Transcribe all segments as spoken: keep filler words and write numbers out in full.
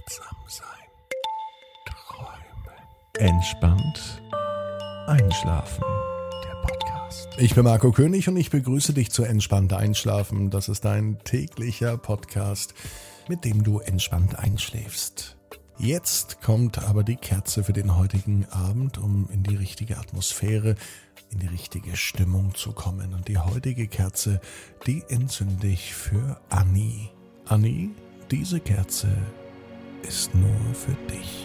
achtsam sein, träumen, entspannt einschlafen. Der Podcast. Ich bin Marco König und ich begrüße dich zu Entspannt Einschlafen. Das ist dein täglicher Podcast, mit dem du entspannt einschläfst. Jetzt kommt aber die Kerze für den heutigen Abend, um in die richtige Atmosphäre, in die richtige Stimmung zu kommen. Und die heutige Kerze, die entzünde ich für Anni. Anni, diese Kerze ist nur für dich.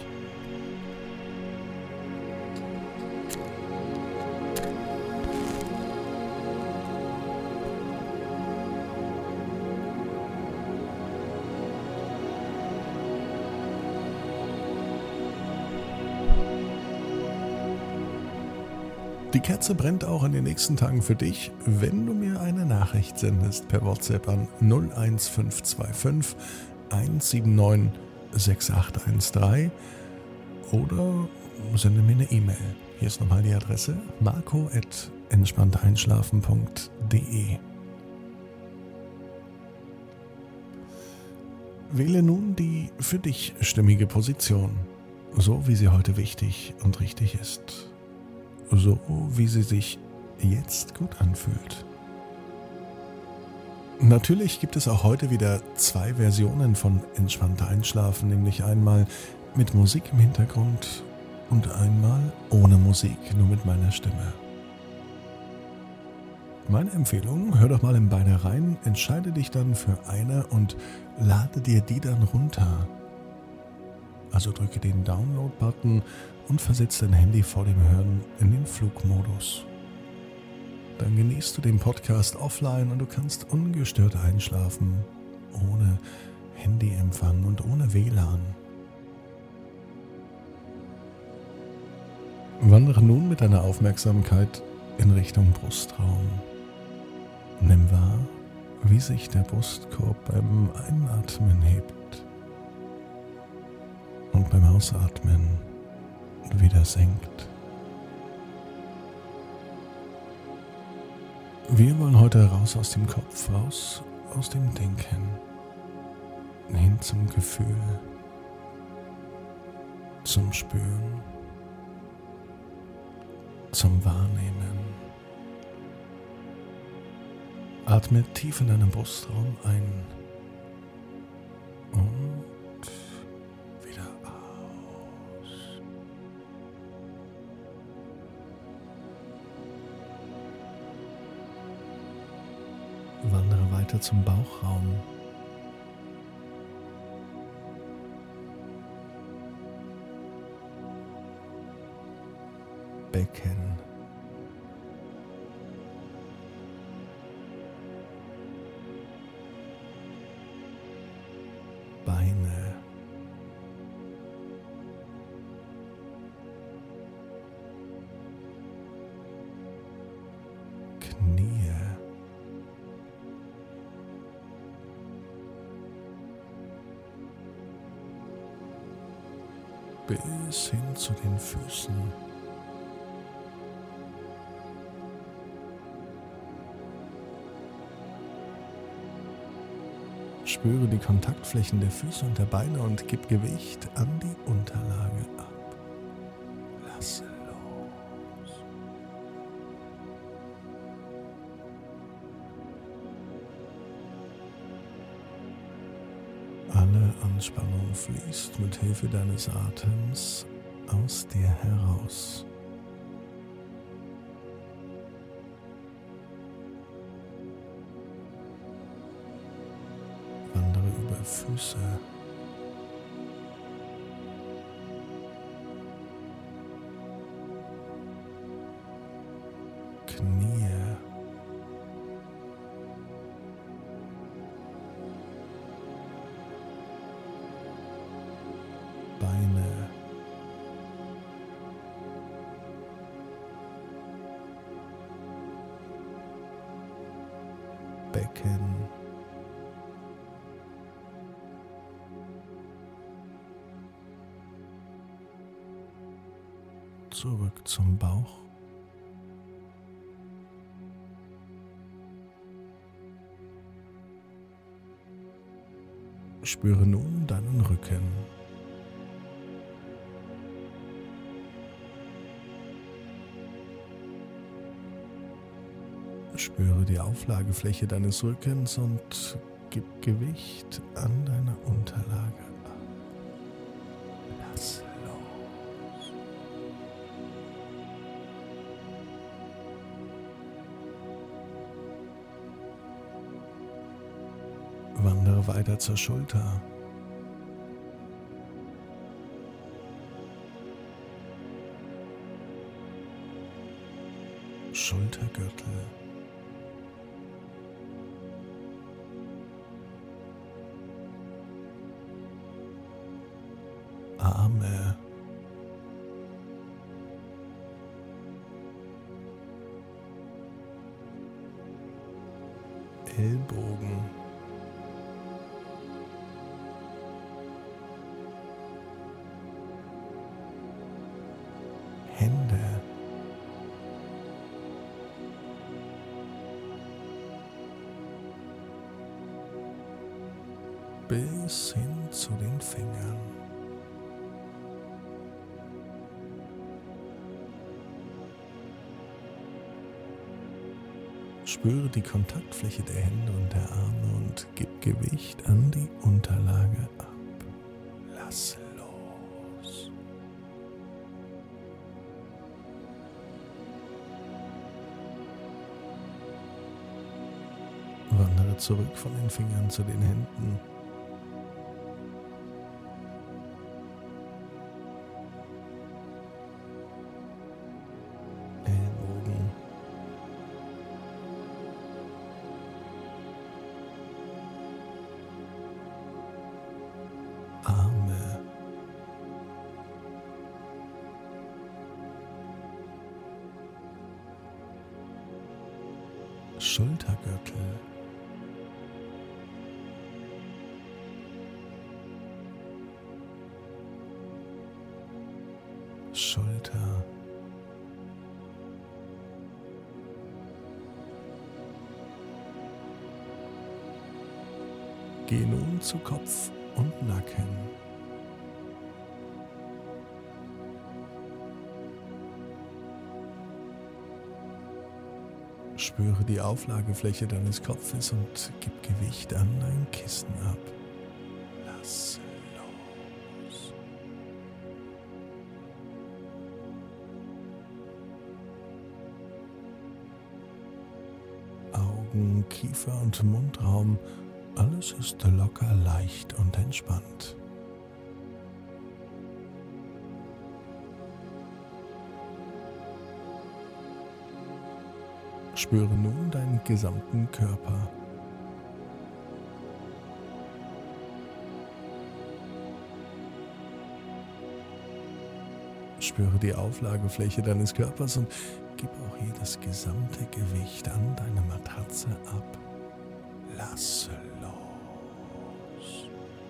Die Kerze brennt auch in den nächsten Tagen für dich, wenn du mir eine Nachricht sendest per WhatsApp an null eins fünf zwei fünf eins sieben neun sechs acht eins drei oder sende mir eine E-Mail. Hier ist nochmal die Adresse marco at entspannteinschlafen punkt de. Wähle nun die für dich stimmige Position, so wie sie heute wichtig und richtig ist. So wie sie sich jetzt gut anfühlt. Natürlich gibt es auch heute wieder zwei Versionen von Entspannt Einschlafen, nämlich einmal mit Musik im Hintergrund und einmal ohne Musik, nur mit meiner Stimme. Meine Empfehlung, hör doch mal in beide rein, entscheide dich dann für eine und lade dir die dann runter. Also drücke den Download-Button und versetze dein Handy vor dem Hören in den Flugmodus. Dann genießt du den Podcast offline und du kannst ungestört einschlafen, ohne Handyempfang und ohne W L A N. Wandere nun mit deiner Aufmerksamkeit in Richtung Brustraum. Nimm wahr, wie sich der Brustkorb beim Einatmen hebt und beim Ausatmen wieder senkt. Wir wollen heute raus aus dem Kopf, raus aus dem Denken, hin zum Gefühl, zum Spüren, zum Wahrnehmen. Atme tief in deinen Brustraum ein und wieder aus. Wandere weiter zum Bauchraum. Becken. Beine. Knie. Bis hin zu den Füßen. Spüre die Kontaktflächen der Füße und der Beine und gib Gewicht an die Unterlage ab. Lasse los. Alle Anspannung fließt mit Hilfe deines Atems aus dir heraus. Wandere über Füße, Knie, Beine, Becken, zurück zum Bauch, spüre nun deinen Rücken. Spüre die Auflagefläche deines Rückens und gib Gewicht an deiner Unterlage ab. Lass los. Wandere weiter zur Schulter. Schultergürtel. Arme. Ellbogen. Hände. Bis hin zu den Fingern. Spüre die Kontaktfläche der Hände und der Arme und gib Gewicht an die Unterlage ab. Lass los. Wandere zurück von den Fingern zu den Händen. Ellbogen. Arme. Schultergürtel. Schulter. Geh nun zu Kopf und Nacken. Spüre die Auflagefläche deines Kopfes und gib Gewicht an dein Kissen ab. Lass los. Augen, Kiefer und Mundraum, alles ist locker, leicht und entspannt. Spüre nun deinen gesamten Körper. Spüre die Auflagefläche deines Körpers und gib auch hier das gesamte Gewicht an deine Matratze ab. Lass los.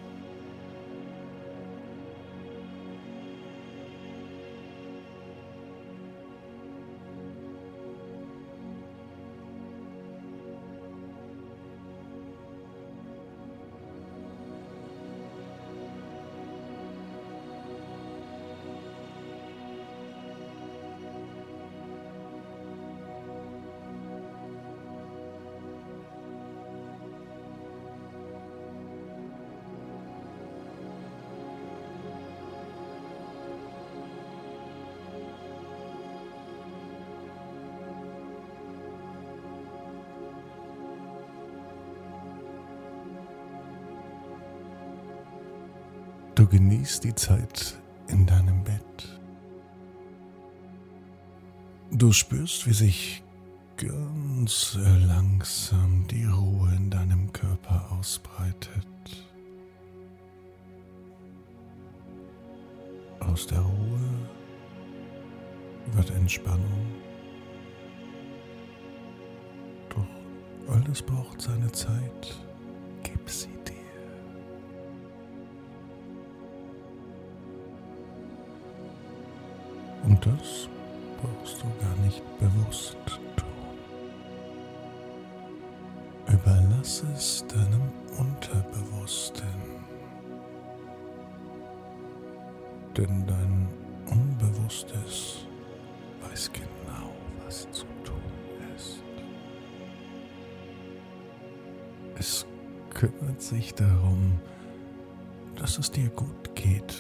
Du genießt die Zeit in deinem Bett. Du spürst, wie sich ganz langsam die Ruhe in deinem Körper ausbreitet. Aus der Ruhe wird Entspannung. Doch alles braucht seine Zeit. Gib sie dir. Und das brauchst du gar nicht bewusst tun. Überlass es deinem Unterbewussten. Denn dein Unbewusstes weiß genau, was zu tun ist. Es kümmert sich darum, dass es dir gut geht.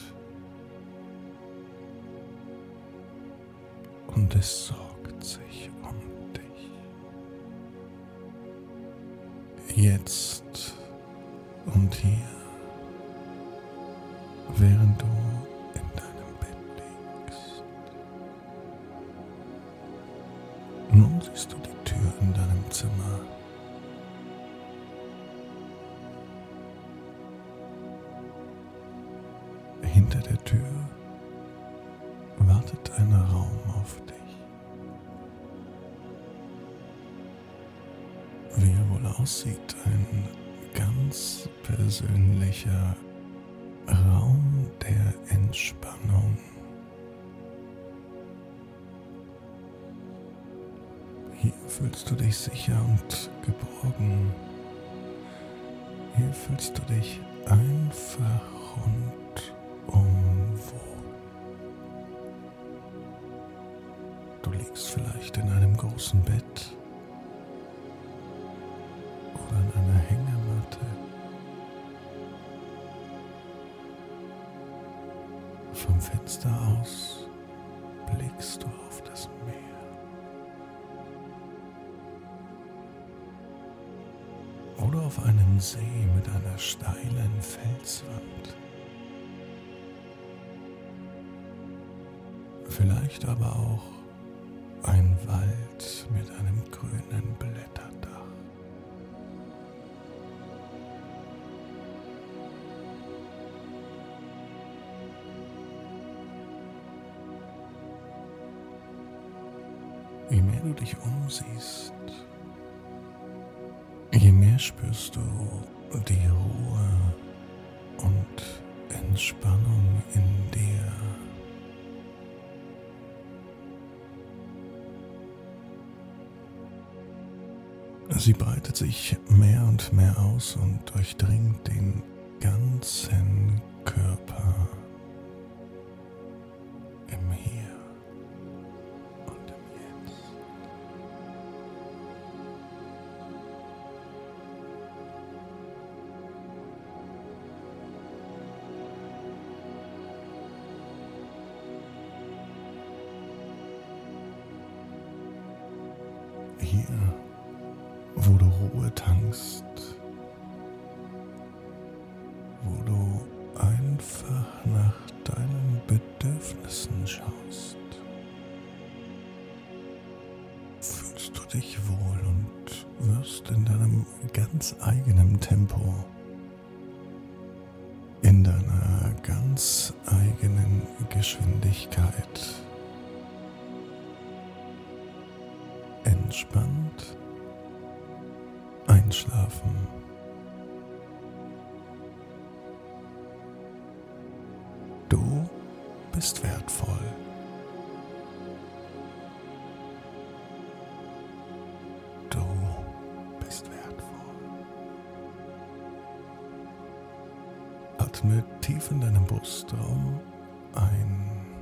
Und es sorgt sich um dich. Jetzt und hier, während du in deinem Bett liegst. Nun siehst du die Tür in deinem Zimmer. Hinter der Tür wartet ein Raum auf dich. Wie er wohl aussieht, ein ganz persönlicher Raum der Entspannung. Hier fühlst du dich sicher und geborgen. Hier fühlst du dich einfach rundum wohl. Du liegst vielleicht in einem großen Bett oder in einer Hängematte. Vom Fenster aus blickst du auf das Meer. Oder auf einen See mit einer steilen Felswand. Vielleicht aber auch ein Wald mit einem grünen Blätterdach. Je mehr du dich umsiehst, je mehr spürst du die Ruhe und Entspannung in dir. Sie breitet sich mehr und mehr aus und durchdringt den ganzen Körper im Hier und im Jetzt. Hier, wo du Ruhe tankst, wo du einfach nach deinen Bedürfnissen schaust, fühlst du dich wohl und wirst in deinem ganz eigenen Tempo, in deiner ganz eigenen Geschwindigkeit entspannt einschlafen. Du bist wertvoll. Du bist wertvoll. Atme tief in deinem Brustraum ein